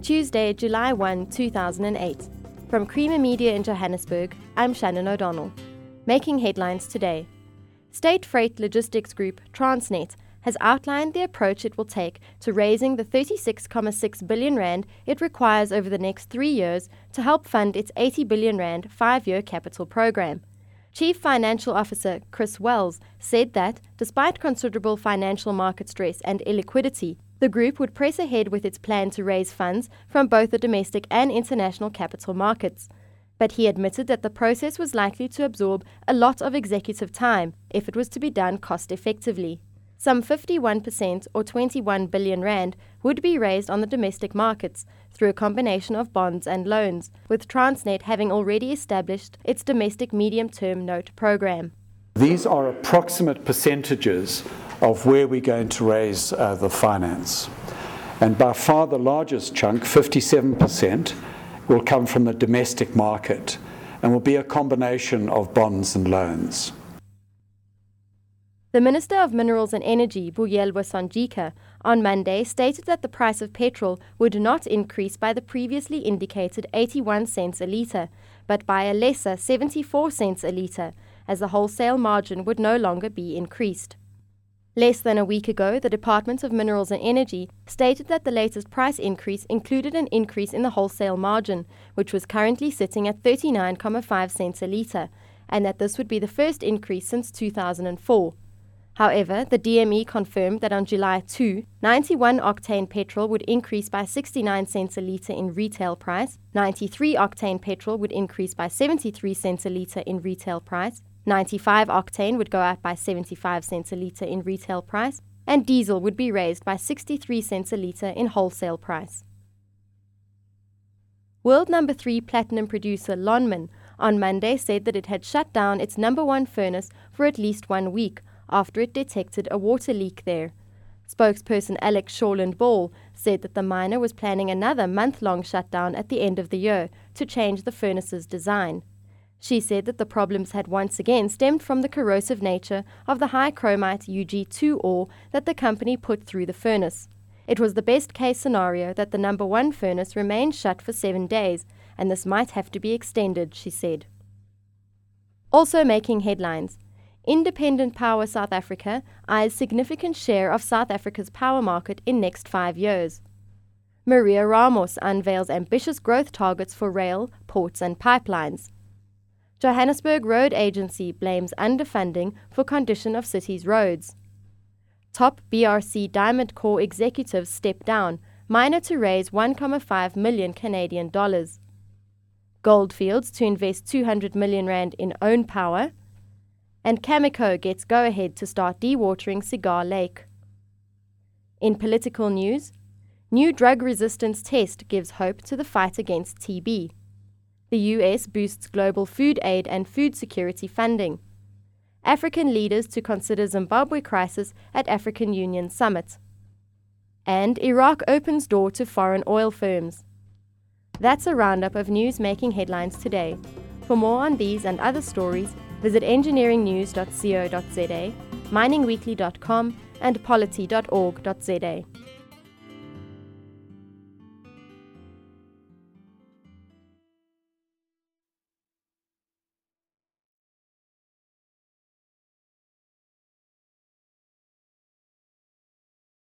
Tuesday, July 1, 2008. From Creamer Media in Johannesburg, I'm Shannon O'Donnell. Making headlines today. State Freight Logistics Group, Transnet, has outlined the approach it will take to raising the 36.6 billion rand it requires over the next 3 years to help fund its 80 billion rand 5-year capital program. Chief Financial Officer Chris Wells said that, despite considerable financial market stress and illiquidity, the group would press ahead with its plan to raise funds from both the domestic and international capital markets. But he admitted that the process was likely to absorb a lot of executive time if it was to be done cost-effectively. Some 51% or 21 billion rand would be raised on the domestic markets through a combination of bonds and loans, with Transnet having already established its domestic medium-term note program. These are approximate percentages of where we're going to raise the finance. And by far the largest chunk, 57%, will come from the domestic market and will be a combination of bonds and loans. The Minister of Minerals and Energy, Vuyelwa Sonjika, on Monday stated that the price of petrol would not increase by the previously indicated 81 cents a litre, but by a lesser 74 cents a litre, as the wholesale margin would no longer be increased. Less than a week ago, the Department of Minerals and Energy stated that the latest price increase included an increase in the wholesale margin, which was currently sitting at 39.5 cents a litre, and that this would be the first increase since 2004. However, the DME confirmed that on July 2, 91-octane petrol would increase by 69 cents a litre in retail price, 93-octane petrol would increase by 73 cents a litre in retail price, 95-octane would go up by 75 cents a litre in retail price, and diesel would be raised by 63 cents a litre in wholesale price. World number 3 platinum producer Lonmin on Monday said that it had shut down its number 1 furnace for at least 1 week after it detected a water leak there. Spokesperson Alex Shorland Ball said that the miner was planning another month-long shutdown at the end of the year to change the furnace's design. She said that the problems had once again stemmed from the corrosive nature of the high chromite UG2 ore that the company put through the furnace. It was the best-case scenario that the number 1 furnace remained shut for 7 days, and this might have to be extended, she said. Also making headlines. Independent Power South Africa eyes significant share of South Africa's power market in next 5 years. Maria Ramos unveils ambitious growth targets for rail, ports and pipelines. Johannesburg Road Agency blames underfunding for condition of city's roads. Top BRC Diamond Corps executives step down, miner to raise 1.5 million Canadian dollars. Goldfields to invest 200 million rand in own power. And Cameco gets go-ahead to start dewatering Cigar Lake. In political news, new drug resistance test gives hope to the fight against TB. The US boosts global food aid and food security funding. African leaders to consider Zimbabwe crisis at African Union summit. And Iraq opens door to foreign oil firms. That's a roundup of news making headlines today. For more on these and other stories, visit engineeringnews.co.za, miningweekly.com and polity.org.za.